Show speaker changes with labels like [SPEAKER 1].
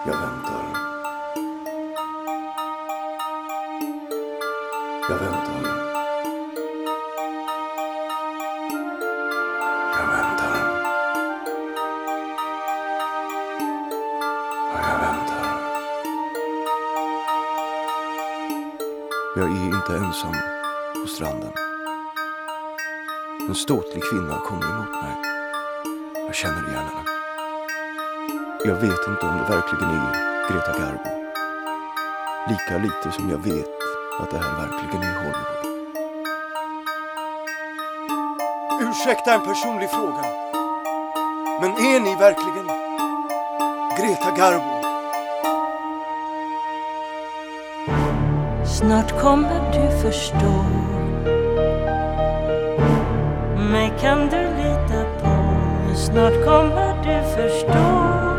[SPEAKER 1] Jag väntar. Jag väntar. Jag väntar. Och jag väntar. Jag är inte ensam på stranden. En ståtlig kvinna kommer emot mig. Jag känner igen henne. Jag vet inte om det verkligen är Greta Garbo. Lika lite som jag vet att det här verkligen är Hollywood. Ursäkta en personlig fråga. Men är ni verkligen Greta Garbo?
[SPEAKER 2] Snart kommer du förstå. Mig kan du lita på. Snart kommer du förstå.